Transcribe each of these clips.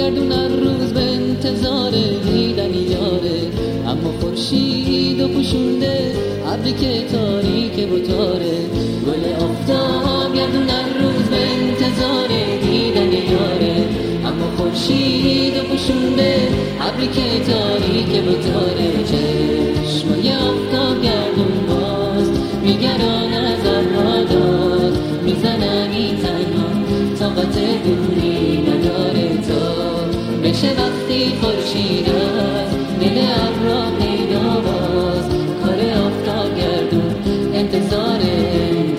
گردون هر روز به انتظار دیدن یاره، اما خورشید و پوشونده ابری که تاریک و تاره. گل آفتاب گردون هر روز به انتظار دیدن یاره، اما خورشید و پوشونده ابری که تاریک و تاره. چشمای آفتاب گردون باز میگران از ابرها داد، میزنن این تنها طاقت دوری نداره تا بشه وقتی خورشید از دل ابرها پیدا باز. کار آفتاب گردون انتظاره.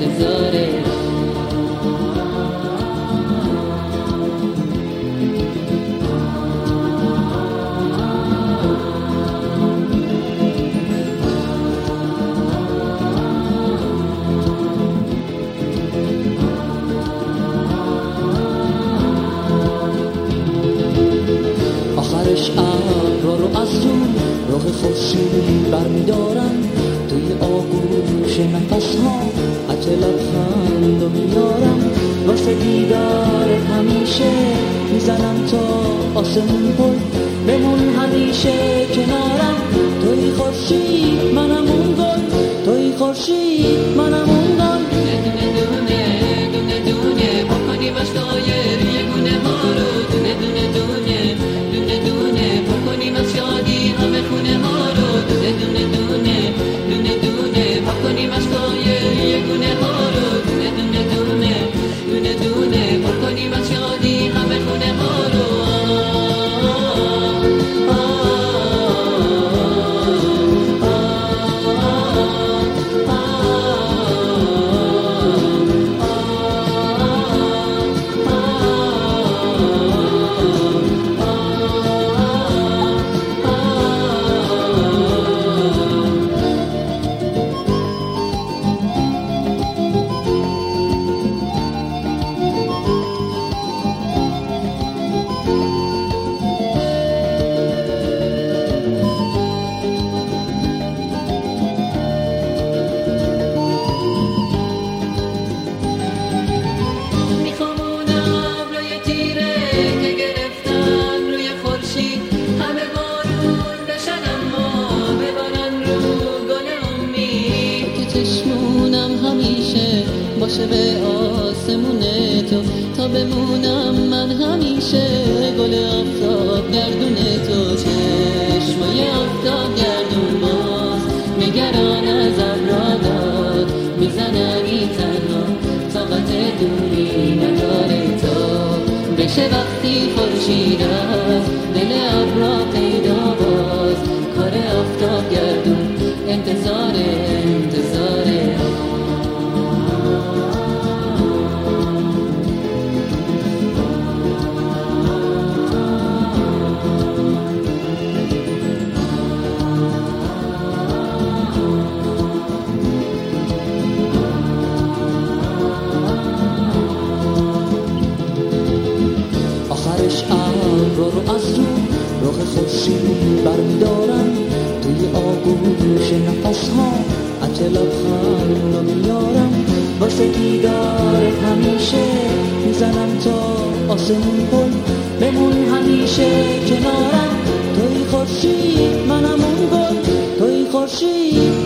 آخرش ابرها رو از رو رخ خورشید برمیدارم، توی آغوش نفس‌ها عطر لبخند رو میارم. واسه دیدارت همیشه میزنم تا آسمون پل، بمون همیشه کنارم. توی خورشید منم اون گل، توی خورشید منم اون گل. دونه دونه بکنی وسایر یه گونه ها رو، دونه دونه بکنیم از شادی همه خونه ها رو. دونه دونه بکنیم از سایر یه گونه ها رو. دونه بکنیم از شادی همه خونه ها رو. باشه به آسمون تو تا بمونم من همیشه گل آفتاب گردون تو. چشمای آفتاب گردون باز نگران از ابرها داد، میزنن این تنها طاقت دوری نداره تا بشه وقتی خورشید از دل ابرها پیدا باز. کار آفتاب گردون انتظاره. آخرش ابرها رو از رخ خورشید برمیدارم، توی آغوش نفس‌ها عطر لبخند رو میارم. واسه دیدارت همیشه میزنم تا آسمون پل، بمون همیشه کنارم. توی خورشید منم اون گل، توی خورشید